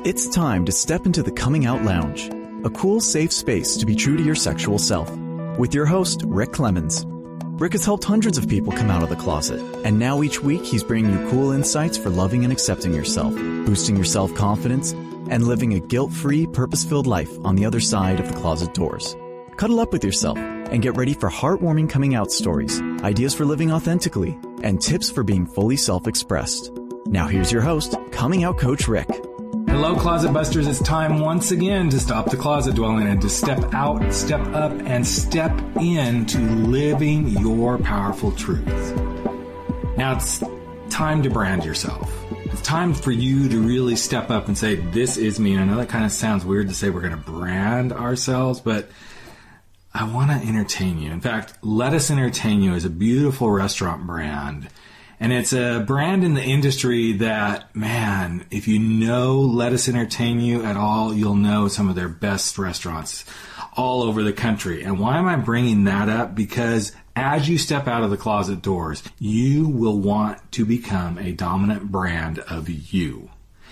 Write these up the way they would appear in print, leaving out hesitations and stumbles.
It's time to step into the Coming Out Lounge, a cool, safe space to be true to your sexual self. With your host, Rick Clemens. Rick has helped hundreds of people come out of the closet, and now each week he's bringing you cool insights for loving and accepting yourself, boosting your self-confidence, and living a guilt-free, purpose-filled life on the other side of the closet doors. Cuddle up with yourself and get ready for heartwarming coming out stories, ideas for living authentically, and tips for being fully self-expressed. Now here's your host, Coming Out Coach Rick. Hello, Closet Busters. It's time once again to stop the closet dwelling and to step out, step up, and step into living your powerful truth. Now it's time to brand yourself. It's time for you to really step up and say, this is me. And I know that kind of sounds weird to say we're going to brand ourselves, but I want to entertain you. In fact, Let Us Entertain You is a beautiful restaurant brand. And it's a brand in the industry that, man, if you know Let Us Entertain You at all, you'll know some of their best restaurants all over the country. And why am I bringing that up? Because as you step out of the closet doors, you will want to become a dominant brand of you.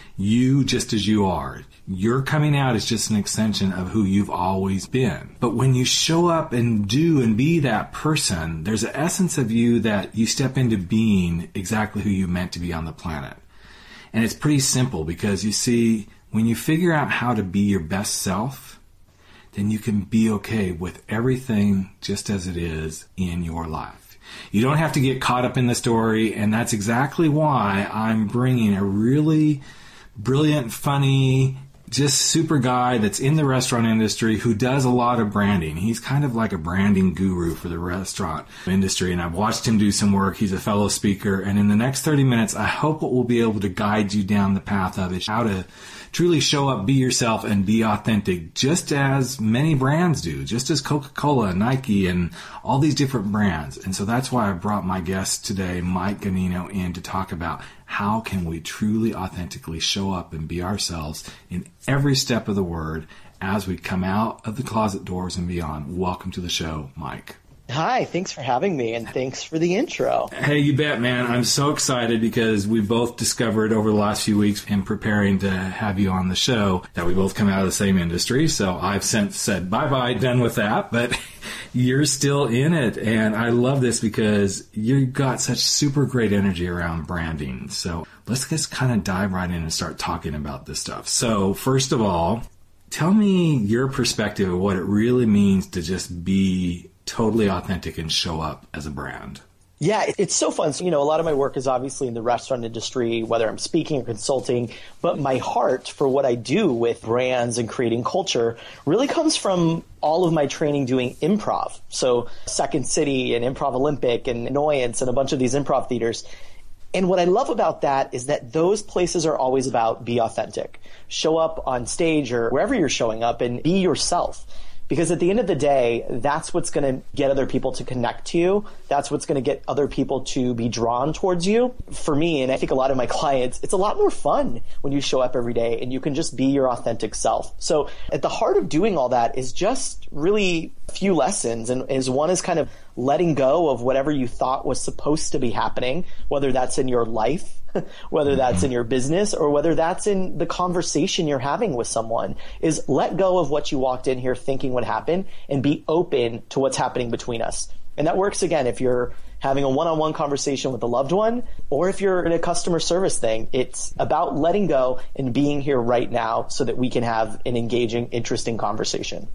You just as you are. Your coming out is just an extension of who you've always been. But when you show up and do and be that person, there's an essence of you that you step into being exactly who you meant to be on the planet. And it's pretty simple because you see, when you figure out how to be your best self, then you can be okay with everything just as it is in your life. You don't have to get caught up in the story, and that's exactly why I'm bringing a really brilliant, funny, just super guy that's in the restaurant industry who does a lot of branding. He's kind of like a branding guru for the restaurant industry, and I've watched him do some work. He's a fellow speaker, and in the next 30 minutes, I hope what we'll be able to guide you down the path of is how to truly show up, be yourself, and be authentic, just as many brands do, just as Coca-Cola, Nike, and all these different brands. And so that's why I brought my guest today, Mike Ganino, in to talk about how can we truly authentically show up and be ourselves in every step of the word as we come out of the closet doors and beyond. Welcome to the show, Mike. Hi, thanks for having me, and thanks for the intro. Hey, you bet, man. I'm so excited because we both discovered over the last few weeks in preparing to have you on the show that we both come out of the same industry. So I've since said bye-bye, done with that, but you're still in it. And I love this because you've got such super great energy around branding. So let's just kind of dive right in and start talking about this stuff. So first of all, tell me your perspective of what it really means to just be totally authentic and show up as a brand. Yeah, it's so fun. So, a lot of my work is obviously in the restaurant industry, whether I'm speaking or consulting, but my heart for what I do with brands and creating culture really comes from all of my training doing improv. So Second City and Improv Olympic and Annoyance and a bunch of these improv theaters. And what I love about that is that those places are always about be authentic. Show up on stage or wherever you're showing up and be yourself. Because at the end of the day, that's what's going to get other people to connect to you. That's what's going to get other people to be drawn towards you. For me, and I think a lot of my clients, it's a lot more fun when you show up every day and you can just be your authentic self. So at the heart of doing all that is just really a few lessons. And one is kind of letting go of whatever you thought was supposed to be happening, whether that's in your life, whether that's in your business, or whether that's in the conversation you're having with someone, is let go of what you walked in here thinking would happen and be open to what's happening between us. And that works, again, if you're having a one-on-one conversation with a loved one, or if you're in a customer service thing. It's about letting go and being here right now so that we can have an engaging, interesting conversation.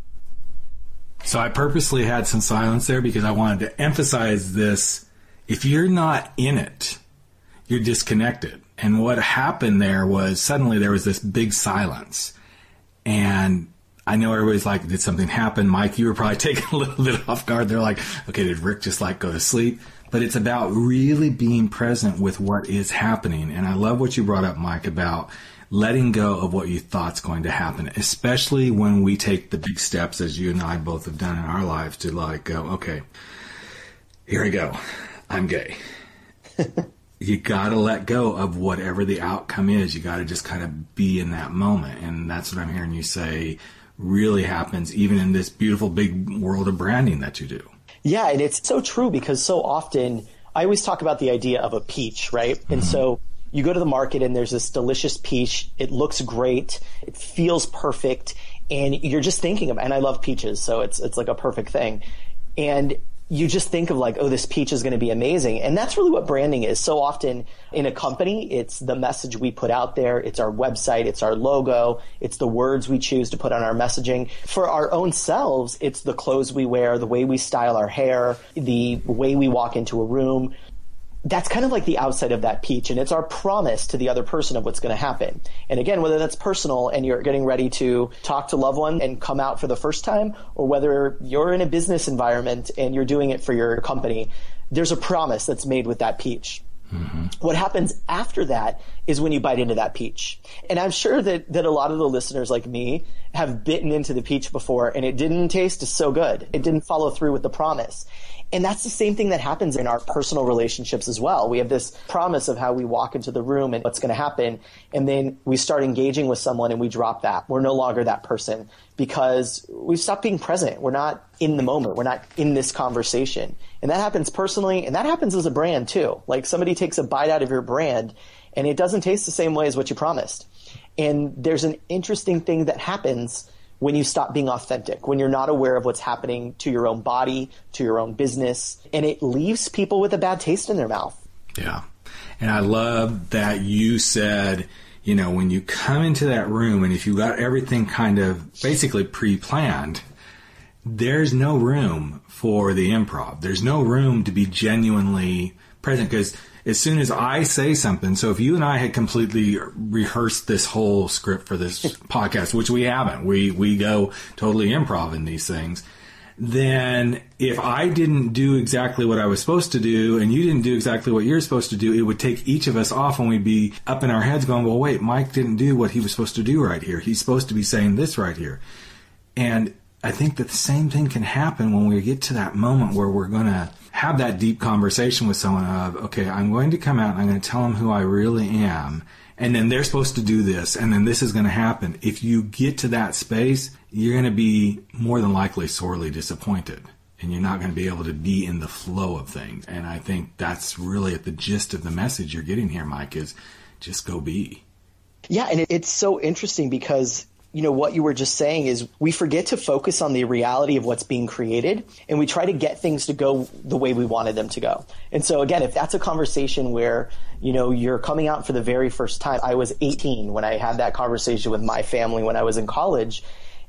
So I purposely had some silence there because I wanted to emphasize this. If you're not in it, you're disconnected. And what happened there was suddenly there was this big silence. And I know everybody's like, did something happen? Mike, you were probably taken a little bit off guard. They're like, okay, did Rick just go to sleep? But it's about really being present with what is happening. And I love what you brought up, Mike, about letting go of what you thought's going to happen, especially when we take the big steps, as you and I both have done in our lives, to go, okay, here I go. I'm gay. You got to let go of whatever the outcome is. You got to just kind of be in that moment. And that's what I'm hearing you say really happens even in this beautiful big world of branding that you do. Yeah, and it's so true because so often I always talk about the idea of a peach, right? Mm-hmm. And so you go to the market and there's this delicious peach. It looks great. It feels perfect. And you're just thinking of, and I love peaches, so it's like a perfect thing. And you just think of like, oh, this peach is going to be amazing. And that's really what branding is. So often in a company, it's the message we put out there. It's our website. It's our logo. It's the words we choose to put on our messaging. For our own selves, it's the clothes we wear, the way we style our hair, the way we walk into a room. That's kind of like the outside of that peach, and it's our promise to the other person of what's going to happen. And again, whether that's personal and you're getting ready to talk to a loved one and come out for the first time, or whether you're in a business environment and you're doing it for your company, there's a promise that's made with that peach. Mm-hmm. What happens after that is when you bite into that peach. And I'm sure that a lot of the listeners like me have bitten into the peach before, and it didn't taste so good. It didn't follow through with the promise. And that's the same thing that happens in our personal relationships as well. We have this promise of how we walk into the room and what's going to happen. And then we start engaging with someone and we drop that. We're no longer that person because we've stopped being present. We're not in the moment. We're not in this conversation. And that happens personally, and that happens as a brand too. Like somebody takes a bite out of your brand and it doesn't taste the same way as what you promised. And there's an interesting thing that happens when you stop being authentic, when you're not aware of what's happening to your own body, to your own business, and it leaves people with a bad taste in their mouth. Yeah. And I love that you said, you know, when you come into that room and if you got everything kind of basically pre-planned, there's no room for the improv. There's no room to be genuinely present because as soon as I say something, so if you and I had completely rehearsed this whole script for this podcast, which we haven't, we go totally improv in these things, then if I didn't do exactly what I was supposed to do and you didn't do exactly what you're supposed to do, it would take each of us off and we'd be up in our heads going, well, wait, Mike didn't do what he was supposed to do right here. He's supposed to be saying this right here. And I think that the same thing can happen when we get to that moment where we're going to have that deep conversation with someone of, okay, I'm going to come out and I'm going to tell them who I really am. And then they're supposed to do this. And then this is going to happen. If you get to that space, you're going to be more than likely sorely disappointed. And you're not going to be able to be in the flow of things. And I think that's really at the gist of the message you're getting here, Mike, is just go be. Yeah. And it's so interesting because you know, what you were just saying is we forget to focus on the reality of what's being created and we try to get things to go the way we wanted them to go. And so again, if that's a conversation where, you know, you're coming out for the very first time, I was 18 when I had that conversation with my family when I was in college.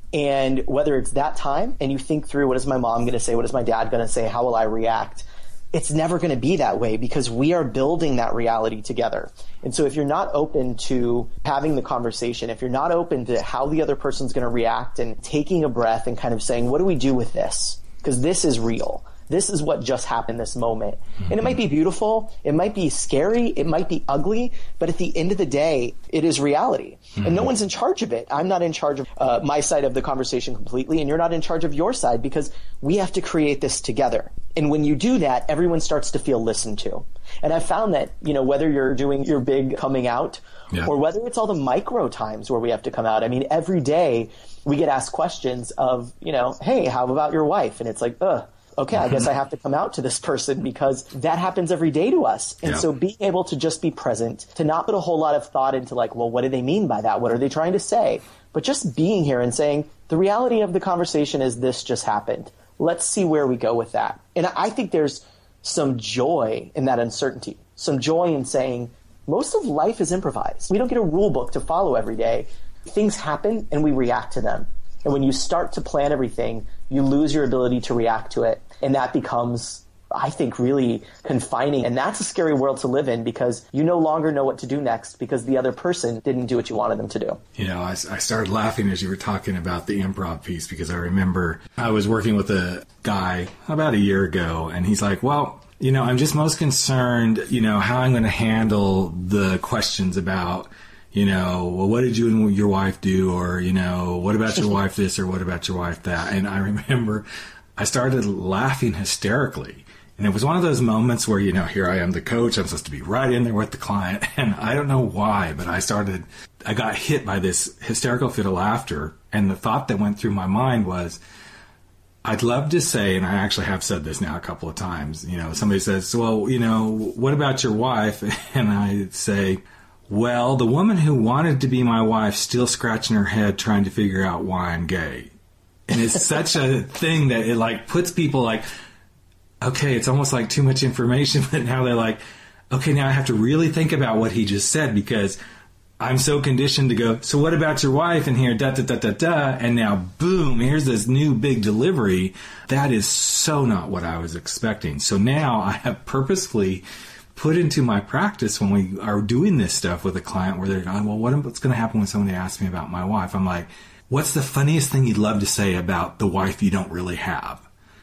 And whether it's that time and you think through, what is my mom going to say? What is my dad going to say? How will I react? It's never going to be that way because we are building that reality together. And so if you're not open to having the conversation, if you're not open to how the other person's going to react and taking a breath and kind of saying, what do we do with this? Because this is real. This is what just happened this moment. And it might be beautiful. It might be scary. It might be ugly. But at the end of the day, it is reality. And no one's in charge of it. I'm not in charge of my side of the conversation completely. And you're not in charge of your side because we have to create this together. And when you do that, everyone starts to feel listened to. And I found that, you know, whether you're doing your big coming out or whether it's all the micro times where we have to come out. I mean, every day we get asked questions of, you know, hey, how about your wife? And it's like, okay, I guess I have to come out to this person because that happens every day to us. And so being able to just be present, to not put a whole lot of thought into like, well, what do they mean by that? What are they trying to say? But just being here and saying, the reality of the conversation is this just happened. Let's see where we go with that. And I think there's some joy in that uncertainty, some joy in saying most of life is improvised. We don't get a rule book to follow every day. Things happen and we react to them. And when you start to plan everything, you lose your ability to react to it. And that becomes, I think, really confining. And that's a scary world to live in because you no longer know what to do next because the other person didn't do what you wanted them to do. You know, I started laughing as you were talking about the improv piece because I remember I was working with a guy about a year ago and he's like, well, you know, I'm just most concerned, you know, how I'm going to handle the questions about, you know, well, what did you and your wife do? Or, you know, what about your wife this or what about your wife that? And I remember I started laughing hysterically. And it was one of those moments where, you know, here I am, the coach. I'm supposed to be right in there with the client. And I don't know why, but I got hit by this hysterical fit of laughter. And the thought that went through my mind was, I'd love to say, and I actually have said this now a couple of times, somebody says, well, what about your wife? And I say, well, the woman who wanted to be my wife still scratching her head trying to figure out why I'm gay. And it's such a thing that it like puts people like, okay, it's almost like too much information, but now they're like, okay, now I have to really think about what he just said because I'm so conditioned to go, so what about your wife? And here, da-da-da-da-da. And now, boom, here's this new big delivery. That is so not what I was expecting. So now I have purposefully put into my practice when we are doing this stuff with a client where they're going, well, what's going to happen when somebody asks me about my wife? I'm like, what's the funniest thing you'd love to say about the wife you don't really have?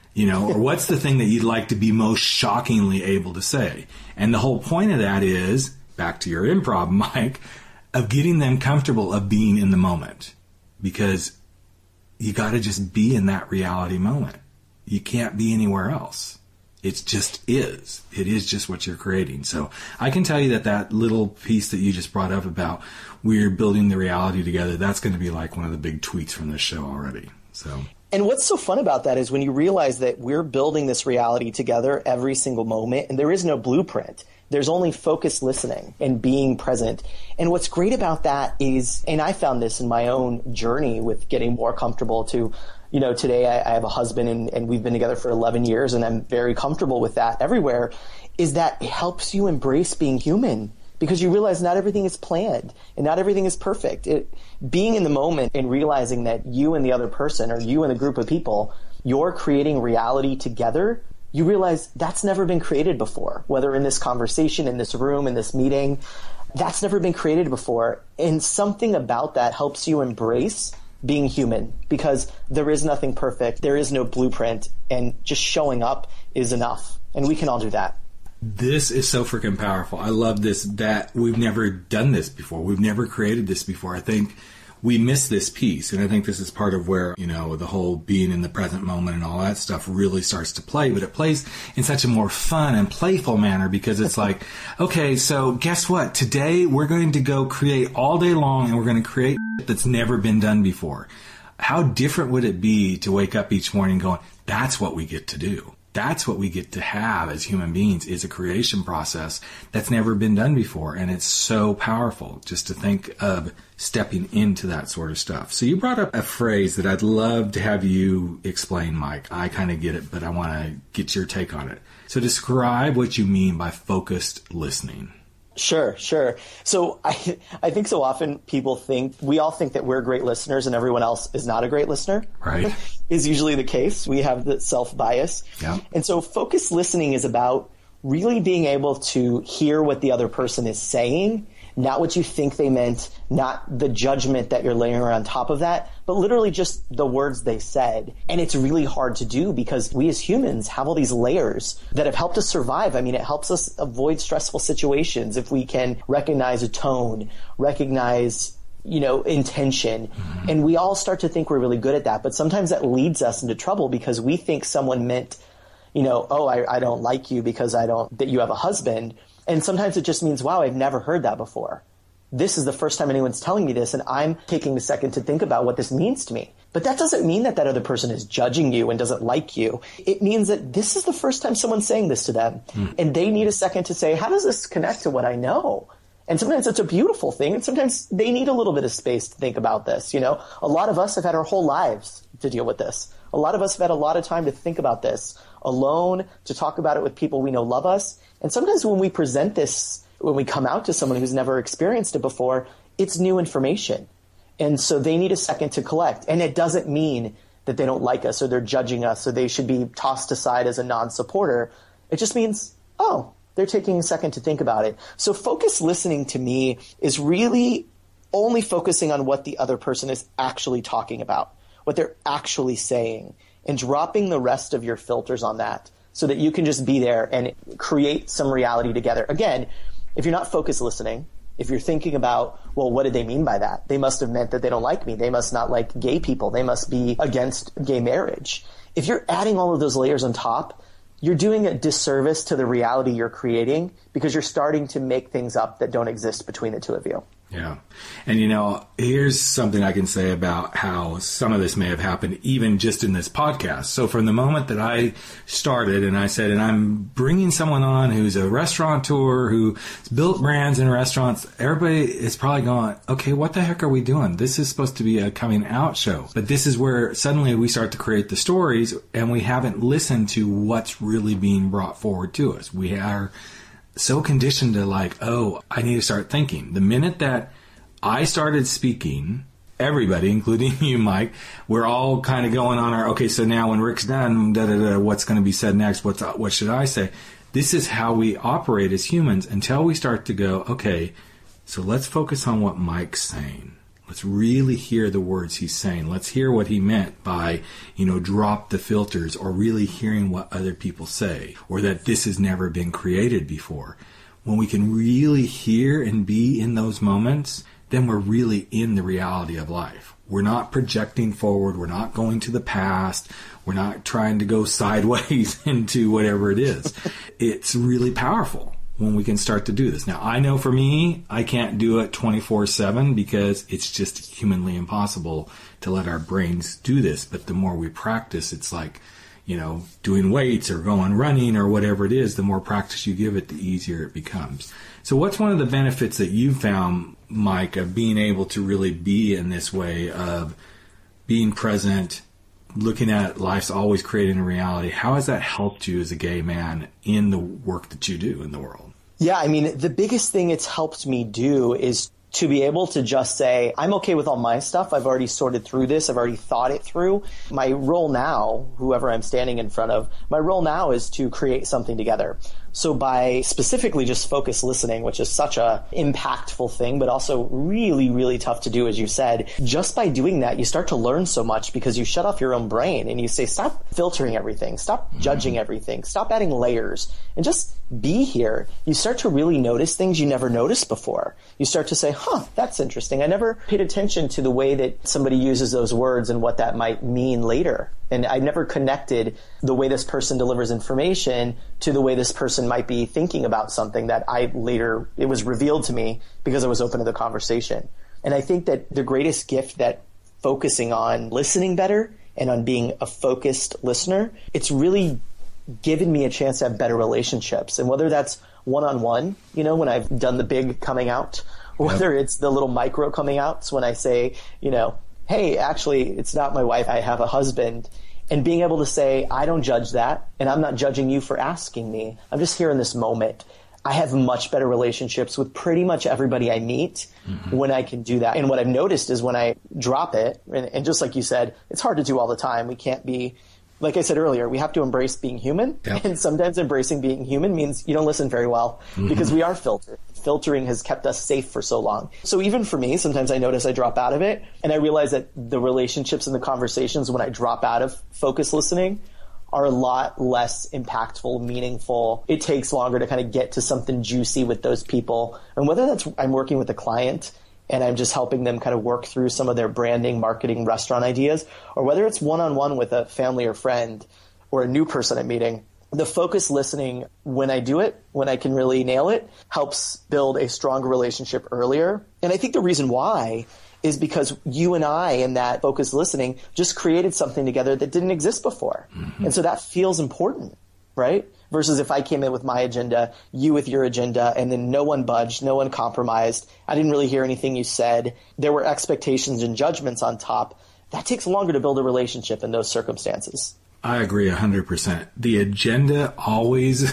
Or what's the thing that you'd like to be most shockingly able to say? And the whole point of that is, back to your improv, Mike, of getting them comfortable of being in the moment, because you got to just be in that reality moment. You can't be anywhere else. It just is. It is just what you're creating. So I can tell you that little piece that you just brought up about we're building the reality together, that's going to be like one of the big tweets from this show already. So. And what's so fun about that is when you realize that we're building this reality together every single moment, and there is no blueprint. There's only focused listening and being present. And what's great about that is, and I found this in my own journey with getting more comfortable to, today I have a husband and we've been together for 11 years and I'm very comfortable with that everywhere, is that it helps you embrace being human because you realize not everything is planned and not everything is perfect. Being in the moment and realizing that you and the other person or you and a group of people, you're creating reality together, you realize that's never been created before, whether in this conversation, in this room, in this meeting, that's never been created before. And something about that helps you embrace being human because there is nothing perfect. There is no blueprint, and just showing up is enough. And we can all do that. This is so freaking powerful. I love this, that we've never done this before. We've never created this before. I think we miss this piece. And I think this is part of where, the whole being in the present moment and all that stuff really starts to play. But it plays in such a more fun and playful manner because it's like, okay, so guess what? Today we're going to go create all day long and we're going to create that's never been done before. How different would it be to wake up each morning going, that's what we get to do. That's what we get to have as human beings is a creation process that's never been done before. And it's so powerful just to think of stepping into that sort of stuff. So you brought up a phrase that I'd love to have you explain, Mike. I kind of get it, but I want to get your take on it. So describe what you mean by focused listening. Sure. So I think so often we all think that we're great listeners and everyone else is not a great listener. Right. Is usually the case. We have the self-bias. Yeah. And so focused listening is about really being able to hear what the other person is saying, not what you think they meant, not the judgment that you're layering on top of that, but literally just the words they said. And it's really hard to do because we as humans have all these layers that have helped us survive. I mean, it helps us avoid stressful situations if we can recognize a tone, recognize intention. Mm-hmm. And we all start to think we're really good at that. But sometimes that leads us into trouble because we think someone meant, I don't like you because that you have a husband. And sometimes it just means, wow, I've never heard that before. This is the first time anyone's telling me this, and I'm taking a second to think about what this means to me. But that doesn't mean that other person is judging you and doesn't like you. It means that this is the first time someone's saying this to them. And they need a second to say, how does this connect to what I know? And sometimes it's a beautiful thing, and sometimes they need a little bit of space to think about this. A lot of us have had our whole lives to deal with this. A lot of us have had a lot of time to think about this alone, to talk about it with people we know love us. And sometimes when we present this, when we come out to someone who's never experienced it before, it's new information. And so they need a second to collect. And it doesn't mean that they don't like us or they're judging us or they should be tossed aside as a non-supporter. It just means, they're taking a second to think about it. So focused listening to me is really only focusing on what the other person is actually talking about, what they're actually saying, and dropping the rest of your filters on that so that you can just be there and create some reality together. Again, if you're not focused listening, if you're thinking about, well, what did they mean by that? They must have meant that they don't like me. They must not like gay people. They must be against gay marriage. If you're adding all of those layers on top, you're doing a disservice to the reality you're creating because you're starting to make things up that don't exist between the two of you. Yeah. And, here's something I can say about how some of this may have happened even just in this podcast. So from the moment that I started and I said, and I'm bringing someone on who's a restaurateur who's built brands in restaurants, everybody is probably going, okay, what the heck are we doing? This is supposed to be a coming out show. But this is where suddenly we start to create the stories and we haven't listened to what's really being brought forward to us. We are so conditioned to I need to start thinking. The minute that I started speaking, everybody, including you, Mike, we're all kind of going on okay, so now when Rick's done, what's going to be said next? What should I say? This is how we operate as humans until we start to go, okay, so let's focus on what Mike's saying. Let's really hear the words he's saying. Let's hear what he meant by, drop the filters, or really hearing what other people say, or that this has never been created before. When we can really hear and be in those moments, then we're really in the reality of life. We're not projecting forward. We're not going to the past. We're not trying to go sideways into whatever it is. It's really powerful when we can start to do this. Now, I know for me, I can't do it 24/7 because it's just humanly impossible to let our brains do this. But the more we practice, it's like, doing weights or going running or whatever it is, the more practice you give it, the easier it becomes. So what's one of the benefits that you found, Mike, of being able to really be in this way of being present, looking at life's always creating a reality? How has that helped you as a gay man in the work that you do in the world? Yeah, the biggest thing it's helped me do is to be able to just say, I'm okay with all my stuff. I've already sorted through this. I've already thought it through. My role now, whoever I'm standing in front of, my role now is to create something together. So by specifically just focus listening, which is such a impactful thing, but also really, really tough to do, as you said, just by doing that, you start to learn so much because you shut off your own brain and you say, stop filtering everything, stop judging everything, stop adding layers, and just be here. You start to really notice things you never noticed before. You start to say, that's interesting. I never paid attention to the way that somebody uses those words and what that might mean later. And I never connected the way this person delivers information to the way this person might be thinking about something that it was revealed to me because I was open to the conversation. And I think that the greatest gift that focusing on listening better and on being a focused listener, it's really given me a chance to have better relationships. And whether that's one-on-one, when I've done the big coming out, or whether it's the little micro coming outs when I say, hey, actually, it's not my wife, I have a husband. And being able to say, I don't judge that, and I'm not judging you for asking me. I'm just here in this moment. I have much better relationships with pretty much everybody I meet when I can do that. And what I've noticed is when I drop it, and just like you said, it's hard to do all the time. We can't be, like I said earlier, we have to embrace being human. Yep. And sometimes embracing being human means you don't listen very well because we are filtered. Filtering has kept us safe for so long. So even for me, sometimes I notice I drop out of it, and I realize that the relationships and the conversations when I drop out of focus listening are a lot less impactful, meaningful. It takes longer to kind of get to something juicy with those people. And whether that's I'm working with a client and I'm just helping them kind of work through some of their branding, marketing, restaurant ideas, or whether it's one-on-one with a family or friend or a new person I'm meeting, the focus listening, when I do it, when I can really nail it, helps build a stronger relationship earlier. And I think the reason why is because you and I in that focus listening just created something together that didn't exist before. And so that feels important, right? Versus if I came in with my agenda, you with your agenda, and then no one budged, no one compromised. I didn't really hear anything you said. There were expectations and judgments on top. That takes longer to build a relationship in those circumstances. I agree 100%. The agenda always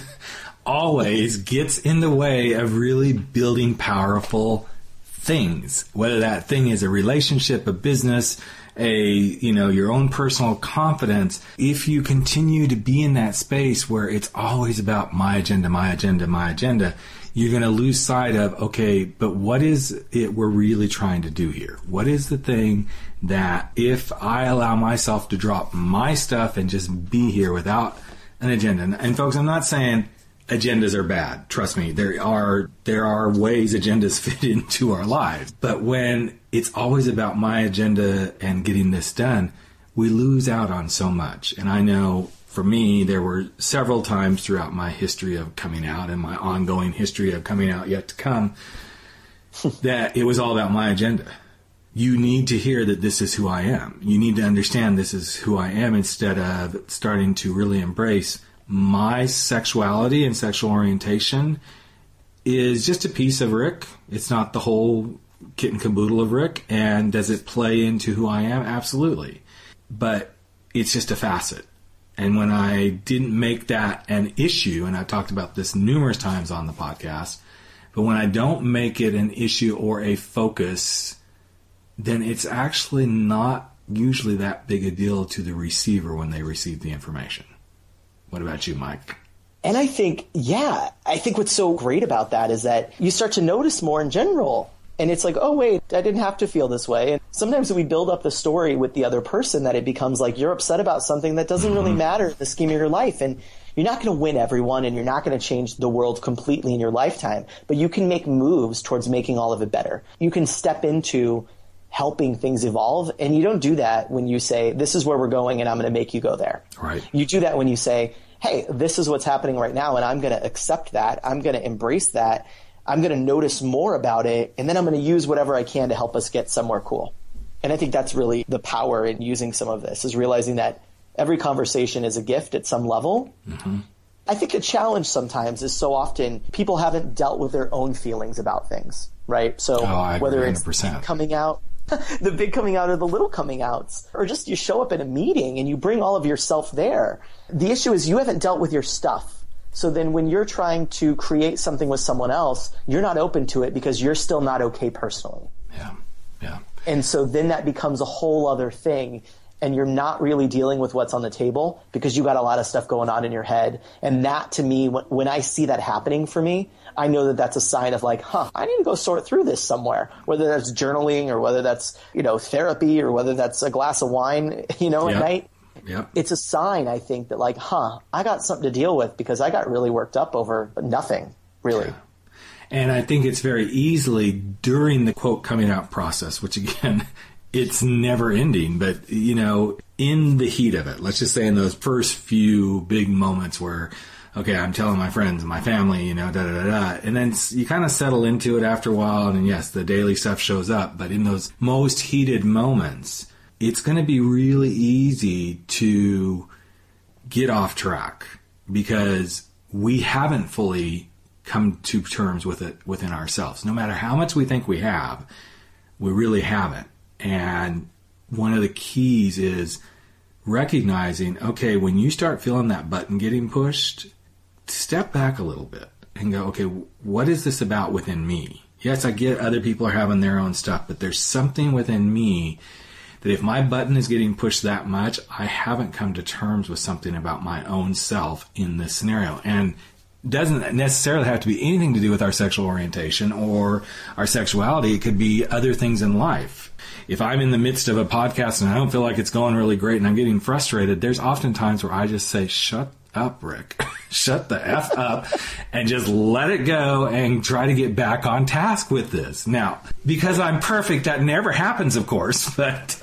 gets in the way of really building powerful things, whether that thing is a relationship, a business, your own personal confidence. If you continue to be in that space where it's always about my agenda, my agenda, my agenda, you're going to lose sight of, okay, but what is it we're really trying to do here? What is the thing that if I allow myself to drop my stuff and just be here without an agenda? And folks, I'm not saying agendas are bad. Trust me, there are ways agendas fit into our lives. But when it's always about my agenda and getting this done, we lose out on so much. And I know for me, there were several times throughout my history of coming out and my ongoing history of coming out yet to come that it was all about my agenda. You need to hear that this is who I am. You need to understand this is who I am, instead of starting to really embrace my sexuality and sexual orientation is just a piece of Rick. It's not the whole kit and caboodle of Rick. And does it play into who I am? Absolutely. But it's just a facet. And when I didn't make that an issue, and I've talked about this numerous times on the podcast, but when I don't make it an issue or a focus, then it's actually not usually that big a deal to the receiver when they receive the information. What about you, Mike? And I think what's so great about that is that you start to notice more in general. And it's like, oh, wait, I didn't have to feel this way. And sometimes we build up the story with the other person that it becomes like you're upset about something that doesn't really matter in the scheme of your life. And you're not going to win everyone, and you're not going to change the world completely in your lifetime. But you can make moves towards making all of it better. You can step into helping things evolve. And you don't do that when you say, this is where we're going and I'm going to make you go there. Right. You do that when you say, hey, this is what's happening right now, and I'm going to accept that. I'm going to embrace that. I'm going to notice more about it, and then I'm going to use whatever I can to help us get somewhere cool. And I think that's really the power in using some of this, is realizing that every conversation is a gift at some level. Mm-hmm. I think a challenge sometimes is so often people haven't dealt with their own feelings about things, right? So whether it's coming out, the big coming out or the little coming outs, or just you show up in a meeting and you bring all of yourself there. The issue is you haven't dealt with your stuff. So then when you're trying to create something with someone else, you're not open to it because you're still not okay personally. Yeah. And so then that becomes a whole other thing, and you're not really dealing with what's on the table because you got a lot of stuff going on in your head. And that, to me, when I see that happening for me, I know that that's a sign of like, I need to go sort through this somewhere, whether that's journaling or whether that's, therapy or whether that's a glass of wine, at night. Yep. It's a sign, I think, that like, I got something to deal with because I got really worked up over nothing, really. Yeah. And I think it's very easily during the quote coming out process, which again, it's never ending, but in the heat of it, let's just say in those first few big moments where, okay, I'm telling my friends and my family, and then you kind of settle into it after a while. And yes, the daily stuff shows up, but in those most heated moments, it's going to be really easy to get off track because we haven't fully come to terms with it within ourselves. No matter how much we think we have, we really haven't. And one of the keys is recognizing, okay, when you start feeling that button getting pushed, step back a little bit and go, okay, what is this about within me? Yes, I get other people are having their own stuff, but there's something within me that if my button is getting pushed that much, I haven't come to terms with something about my own self in this scenario. And doesn't necessarily have to be anything to do with our sexual orientation or our sexuality. It could be other things in life. If I'm in the midst of a podcast and I don't feel like it's going really great and I'm getting frustrated, there's often times where I just say, shut up, Rick. Shut the F up and just let it go and try to get back on task with this. Now, because I'm perfect, that never happens, of course, but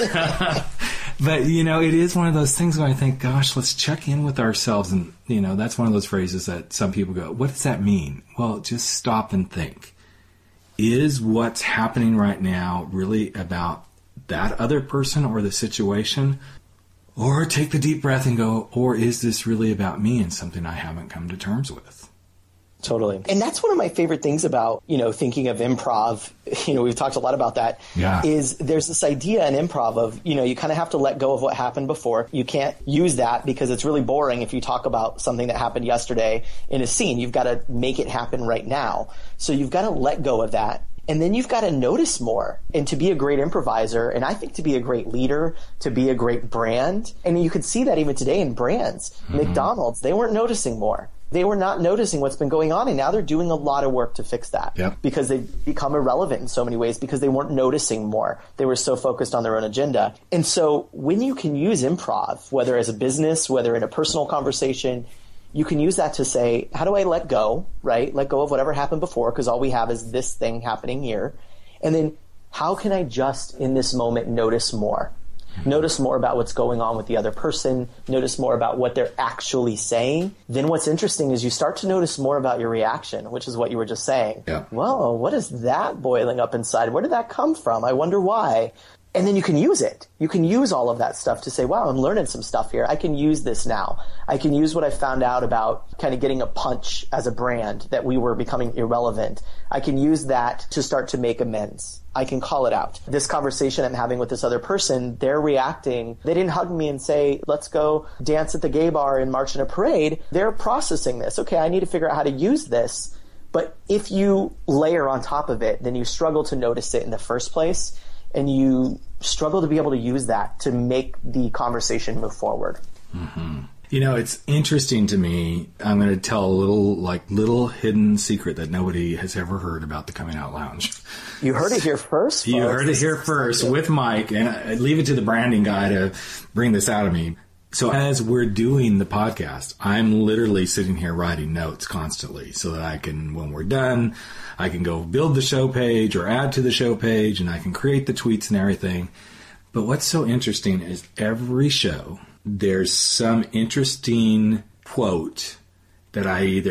but it is one of those things where I think, gosh, let's check in with ourselves. And, that's one of those phrases that some people go, what does that mean? Well, just stop and think. Is what's happening right now really about that other person or the situation? Or take the deep breath and go, or is this really about me and something I haven't come to terms with? Totally. And that's one of my favorite things about, thinking of improv. We've talked a lot about that. Yeah. Is there's this idea in improv of, you kind of have to let go of what happened before. You can't use that because it's really boring if you talk about something that happened yesterday in a scene. You've got to make it happen right now. So you've got to let go of that. And then you've got to notice more. And to be a great improviser, and I think to be a great leader, to be a great brand, and you could see that even today in brands. Mm-hmm. McDonald's, they weren't noticing more. They were not noticing what's been going on, and now they're doing a lot of work to fix that. Yep. Because they've become irrelevant in so many ways because they weren't noticing more. They were so focused on their own agenda. And so when you can use improv, whether as a business, whether in a personal conversation, you can use that to say, how do I let go, right? Let go of whatever happened before because all we have is this thing happening here. And then how can I just in this moment notice more? notice more about what's going on with the other person, notice more about what they're actually saying, then what's interesting is you start to notice more about your reaction, which is what you were just saying. Yeah. Whoa, what is that boiling up inside? Where did that come from? I wonder why. And then you can use it. You can use all of that stuff to say, wow, I'm learning some stuff here. I can use this now. I can use what I found out about kind of getting a punch as a brand that we were becoming irrelevant. I can use that to start to make amends. I can call it out. This conversation I'm having with this other person, they're reacting. They didn't hug me and say, let's go dance at the gay bar and march in a parade. They're processing this. Okay, I need to figure out how to use this. But if you layer on top of it, then you struggle to notice it in the first place. And you struggle to be able to use that to make the conversation move forward. Mm-hmm. You know, it's interesting to me. I'm going to tell a little hidden secret that nobody has ever heard about the Coming Out Lounge. You heard it here first, folks. You heard it here first with Mike, and I leave it to the branding guy to bring this out of me. So as we're doing the podcast, I'm literally sitting here writing notes constantly so that I can, when we're done, I can go build the show page or add to the show page, and I can create the tweets and everything. But what's so interesting is every show, there's some interesting quote that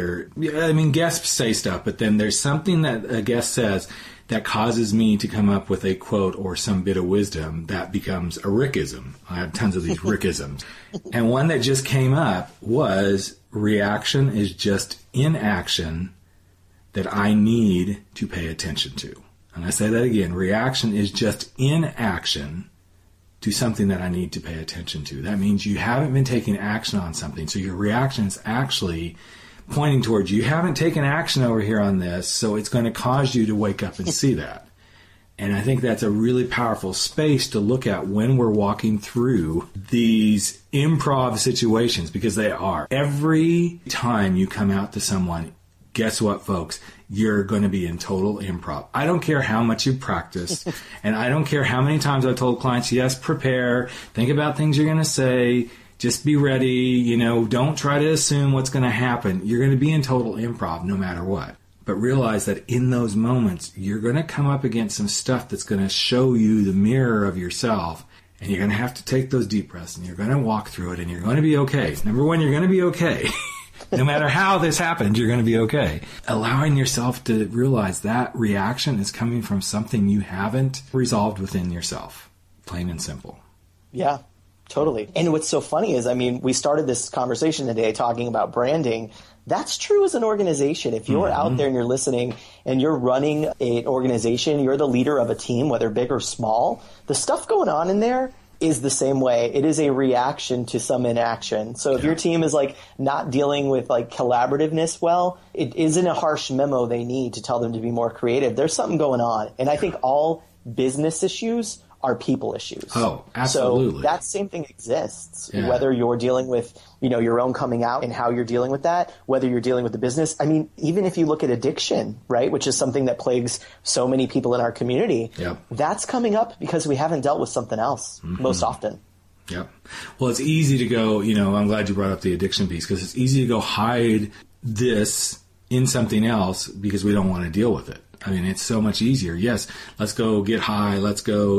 guests say stuff, but then there's something that a guest says that causes me to come up with a quote or some bit of wisdom that becomes a Rickism. I have tons of these Rickisms. And one that just came up was, reaction is just inaction that I need to pay attention to. And I say that again, reaction is just inaction to something that I need to pay attention to. That means you haven't been taking action on something. So your reaction is actually pointing towards you haven't taken action over here on this, so it's going to cause you to wake up and see that. And I think that's a really powerful space to look at when we're walking through these improv situations, because they are. Every time you come out to someone, guess what, folks? You're going to be in total improv. I don't care how much you practice, and I don't care how many times I've told clients, yes, prepare, think about things you're going to say, just be ready, don't try to assume what's going to happen. You're going to be in total improv no matter what. But realize that in those moments, you're going to come up against some stuff that's going to show you the mirror of yourself. And you're going to have to take those deep breaths, and you're going to walk through it, and you're going to be okay. Number one, you're going to be okay. No matter how this happens, you're going to be okay. Allowing yourself to realize that reaction is coming from something you haven't resolved within yourself. Plain and simple. Yeah. Totally. And what's so funny is, we started this conversation today talking about branding. That's true as an organization. If you're out there and you're listening and you're running an organization, you're the leader of a team, whether big or small, the stuff going on in there is the same way. It is a reaction to some inaction. So if your team is not dealing with collaborativeness well, it isn't a harsh memo they need to tell them to be more creative. There's something going on. And I think all business issues are people issues. Oh, absolutely. So that same thing exists, whether you're dealing with, your own coming out and how you're dealing with that, whether you're dealing with the business. Even if you look at addiction, right, which is something that plagues so many people in our community, that's coming up because we haven't dealt with something else most often. Yep. Well, it's easy to go, I'm glad you brought up the addiction piece, because it's easy to go hide this in something else because we don't want to deal with it. It's so much easier. Yes, let's go get high. Let's go,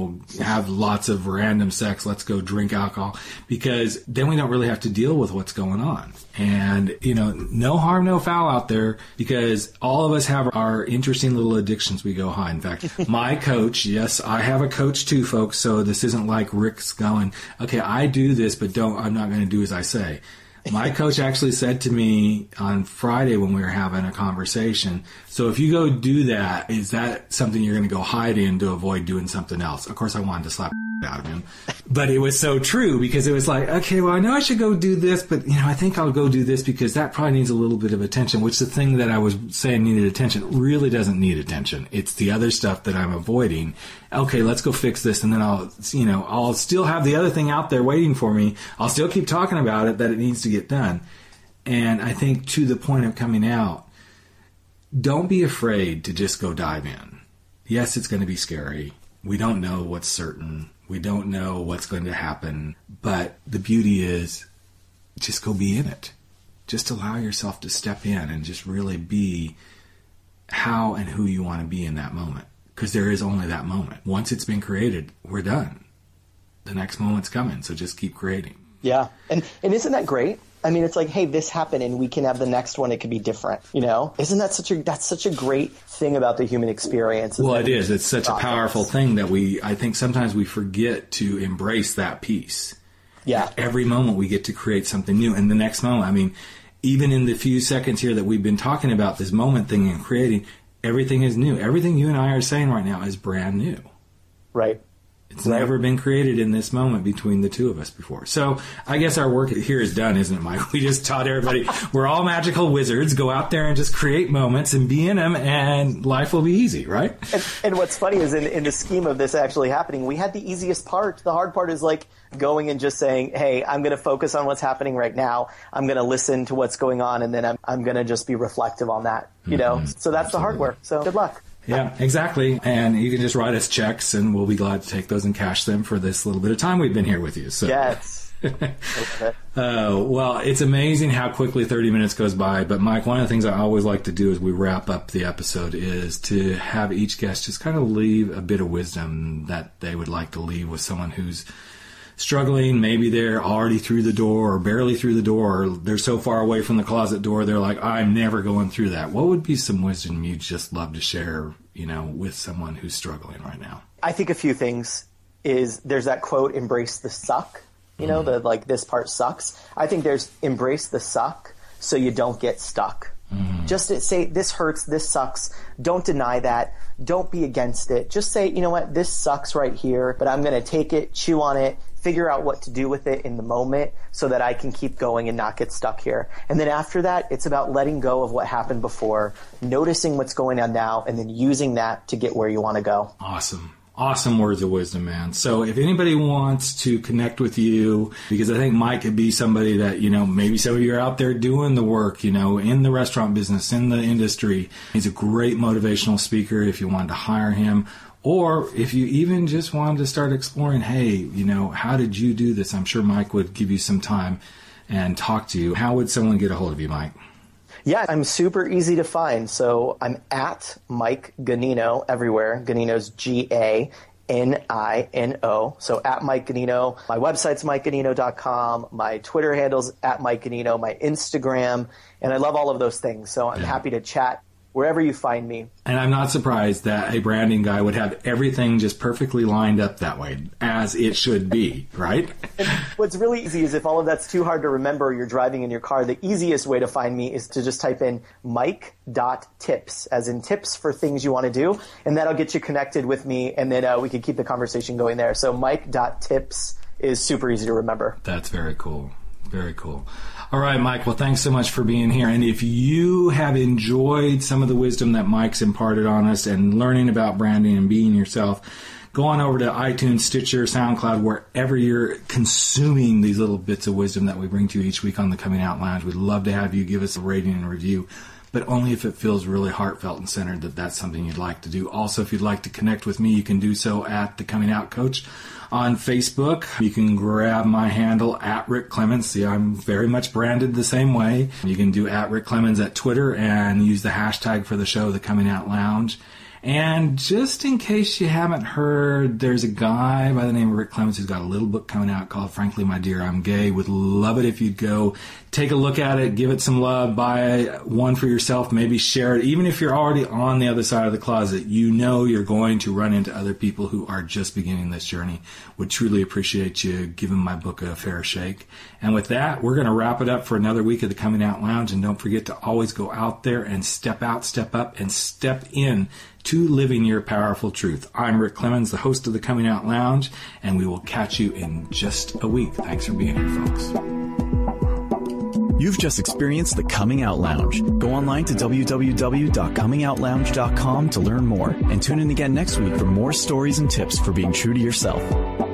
have lots of random sex. Let's go drink alcohol, because then we don't really have to deal with what's going on. And, no harm, no foul out there, because all of us have our interesting little addictions we go high. In fact, my coach, yes, I have a coach too, folks. So this isn't like Rick's going, okay, I do this, but I'm not going to do as I say. My coach actually said to me on Friday when we were having a conversation, so if you go do that, is that something you're going to go hide in to avoid doing something else? Of course, I wanted to slap out of him. But it was so true, because it was like, okay, well, I know I should go do this, but, I think I'll go do this because that probably needs a little bit of attention, which the thing that I was saying needed attention really doesn't need attention. It's the other stuff that I'm avoiding. Okay, let's go fix this, and then I'll still have the other thing out there waiting for me. I'll still keep talking about it, that it needs to get done. And I think to the point of coming out, don't be afraid to just go dive in. Yes, it's going to be scary. We don't know what's certain. We don't know what's going to happen. But the beauty is, just go be in it. Just allow yourself to step in and just really be how and who you want to be in that moment. Because there is only that moment. Once it's been created, we're done. the next moment's coming. So just keep creating. Yeah. And isn't that great? I mean, it's like, hey, this happened and we can have the next one. It could be different. Isn't that such a great thing about the human experience? Well, it is. It's such a powerful thing that I think sometimes we forget to embrace that piece. Yeah. Every moment we get to create something new. And the next moment, I mean, even in the few seconds here that we've been talking about this moment thing and creating, everything is new. Everything you and I are saying right now is brand new. Right. It's never been created in this moment between the two of us before. So I guess our work here is done, isn't it, Mike? We just taught everybody we're all magical wizards. Go out there and just create moments and be in them, and life will be easy, right? And what's funny is in the scheme of this actually happening, we had the easiest part. The hard part is like going and just saying, hey, I'm going to focus on what's happening right now. I'm going to listen to what's going on, and then I'm going to just be reflective on that. So that's the hard work. So good luck. Yeah, exactly. And you can just write us checks, and we'll be glad to take those and cash them for this little bit of time we've been here with you. So. Yes. Well, it's amazing how quickly 30 minutes goes by. But, Mike, one of the things I always like to do as we wrap up the episode is to have each guest just kind of leave a bit of wisdom that they would like to leave with someone who's struggling. Maybe they're already through the door or barely through the door, or they're so far away from the closet door they're like, I'm never going through that. What would be some wisdom you'd just love to share, with someone who's struggling right now? I think a few things is there's that quote, embrace the suck, the like this part sucks. I think there's embrace the suck so you don't get stuck. Just to say this hurts, this sucks. Don't deny that. Don't be against it. Just say, you know what, this sucks right here, but I'm going to take it, chew on it, figure out what to do with it in the moment so that I can keep going and not get stuck here. And then after that, it's about letting go of what happened before, noticing what's going on now, and then using that to get where you want to go. Awesome. Awesome words of wisdom, man. So if anybody wants to connect with you, because I think Mike could be somebody that, maybe some of you are out there doing the work, in the restaurant business, in the industry. He's a great motivational speaker if you wanted to hire him. Or if you even just wanted to start exploring, hey, how did you do this? I'm sure Mike would give you some time and talk to you. How would someone get a hold of you, Mike? Yeah, I'm super easy to find. So I'm at Mike Ganino everywhere. Ganino's Ganino. So at Mike Ganino. My website's MikeGanino.com. My Twitter handle's at Mike Ganino. My Instagram. And I love all of those things. So I'm happy to chat wherever you find me. And I'm not surprised that a branding guy would have everything just perfectly lined up that way, as it should be, right? And what's really easy is if all of that's too hard to remember, you're driving in your car, the easiest way to find me is to just type in mike.tips, as in tips for things you want to do, and that'll get you connected with me, and then we can keep the conversation going there. So mike.tips is super easy to remember. That's very cool. Very cool. All right, Mike. Well, thanks so much for being here. And if you have enjoyed some of the wisdom that Mike's imparted on us and learning about branding and being yourself, go on over to iTunes, Stitcher, SoundCloud, wherever you're consuming these little bits of wisdom that we bring to you each week on the Coming Out Lounge. We'd love to have you give us a rating and review, but only if it feels really heartfelt and centered that that's something you'd like to do. Also, if you'd like to connect with me, you can do so at The Coming Out Coach on Facebook. You can grab my handle at Rick Clemens. See, I'm very much branded the same way. You can do at Rick Clemens at Twitter and use the hashtag for the show, The Coming Out Lounge. And just in case you haven't heard, there's a guy by the name of Rick Clemens who's got a little book coming out called Frankly, My Dear, I'm Gay. Would love it if you'd go take a look at it, give it some love, buy one for yourself, maybe share it. Even if you're already on the other side of the closet, you're going to run into other people who are just beginning this journey. Would truly appreciate you giving my book a fair shake. And with that, we're going to wrap it up for another week of the Coming Out Lounge. And don't forget to always go out there and step out, step up, and step in to living your powerful truth. I'm Rick Clemens, the host of the Coming Out Lounge, and we will catch you in just a week. Thanks for being here, folks. You've just experienced the Coming Out Lounge. Go online to www.comingoutlounge.com to learn more, and tune in again next week for more stories and tips for being true to yourself.